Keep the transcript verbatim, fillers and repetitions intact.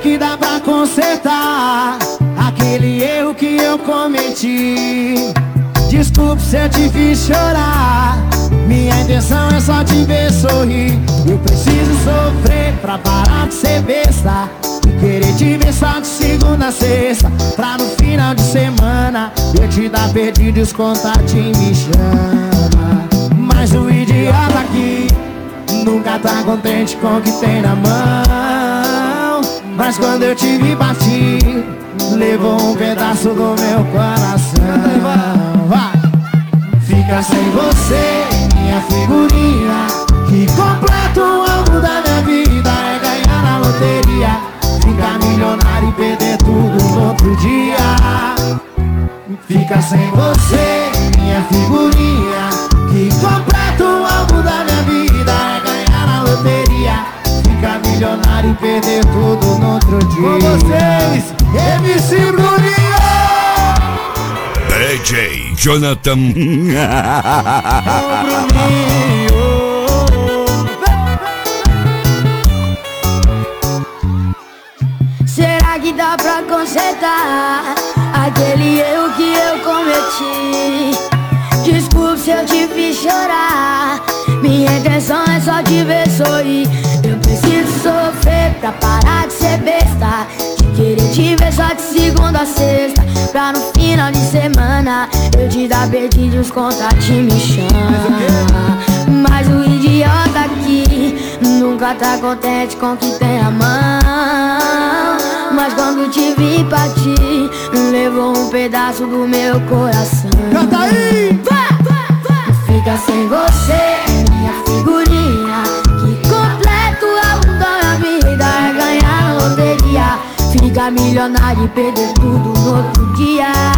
que dá pra consertar aquele erro que eu cometi. Desculpe se eu te fiz chorar, minha intenção é só te ver sorrir. Eu preciso sofrer pra parar de ser besta e querer te ver só de segunda a sexta, pra no final de semana eu te dar perdido e os contatinhos me chama. Mas o idiota aqui nunca tá contente com o que tem na mão. Mas quando eu te vi partir, levou um pedaço do meu coração. Vai! Fica sem você, minha figurinha, que completa o alvo da minha vida. É ganhar na loteria, ficar milionário e perder tudo no outro dia. Fica sem você, minha figurinha, que completa o alvo da minha vida. É ganhar na loteria, ficar milionário e perder tudo no outro dia. Com vocês, M C Bruninho, D J Jonathan. oh, Bruninho. Será que dá pra consertar aquele erro que eu cometi? Desculpe se eu te fiz chorar, minha intenção é só te ver sorrir. Eu preciso sofrer pra parar de ser besta, de querer te ver só de segunda a sexta, pra no final de semana eu te dar perdido e os contatinhos me chama. Mas o idiota aqui nunca tá contente com o que tem na mão. Mas quando te vi partir, levou um pedaço do meu coração. Canta aí! Fica sem você, minha figurinha, que completa o álbum da minha vida. É ganhar na loteria, ficar milionário e perder tudo no outro dia.